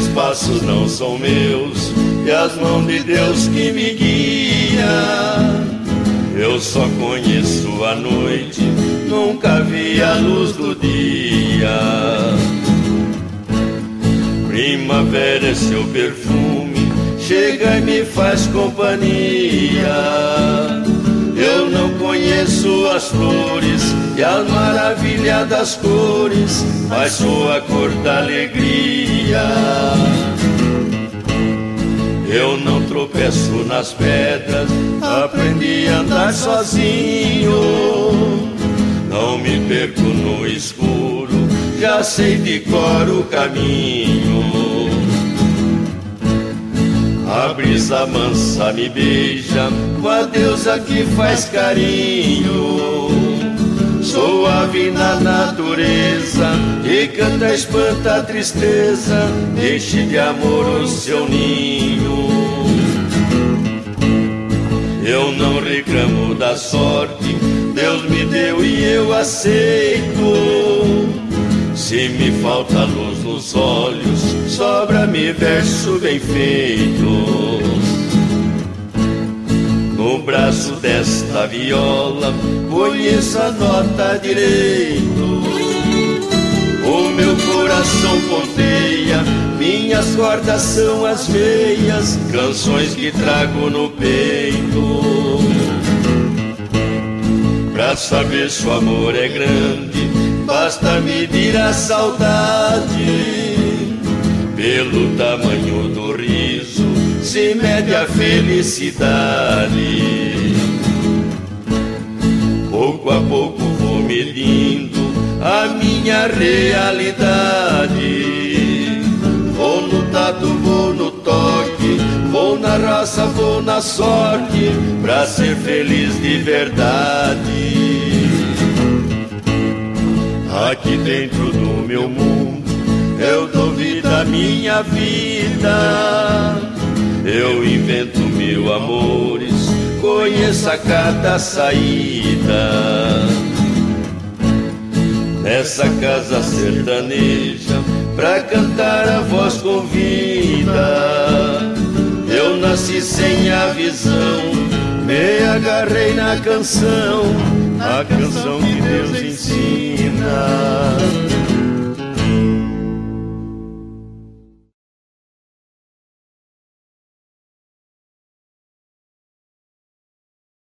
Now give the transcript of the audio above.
passos não são meus, e as mãos de Deus que me guia. Eu só conheço a noite, nunca vi a luz do dia. Primavera é seu perfume, chega e me faz companhia. Eu não conheço as flores e a maravilha das cores, mas sou a cor da alegria. Eu não tropeço nas pedras, aprendi a andar sozinho. Não me perco no escuro, já sei de cor o caminho. A brisa mansa me beija, com a deusa que faz carinho. Sou ave na natureza, que canta, espanta a tristeza, enche de amor o seu ninho. Eu não reclamo da sorte, Deus me deu e eu aceito. Se me falta luz nos olhos, sobra-me verso bem feito. No braço desta viola, conheço a nota direito. O meu coração ponteia, minhas cordas são as veias, canções que trago no peito. Pra saber se o amor é grande, basta medir a saudade. Pelo tamanho do riso se mede a felicidade. Pouco a pouco vou medindo a minha realidade. Vou no tato, vou no toque, vou na raça, vou na sorte, pra ser feliz de verdade. Aqui dentro do meu mundo eu dou vida à minha vida. Eu invento mil amores, conheço a cada saída. Nessa casa sertaneja, pra cantar a voz convida. Eu nasci sem a visão, me agarrei na canção, a canção que Deus ensina.